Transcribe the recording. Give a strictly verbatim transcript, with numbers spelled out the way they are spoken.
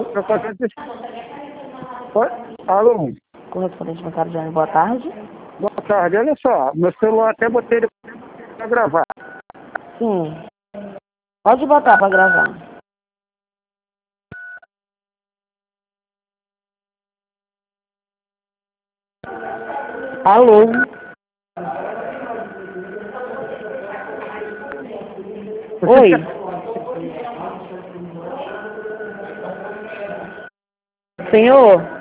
Correspondente. Oi? Alô? Correspondente bancário Jânio, boa tarde. Boa tarde, olha só, meu celular até botei ele pra gravar. Sim. Pode botar para gravar. Alô? Você Oi. quer- Senhor?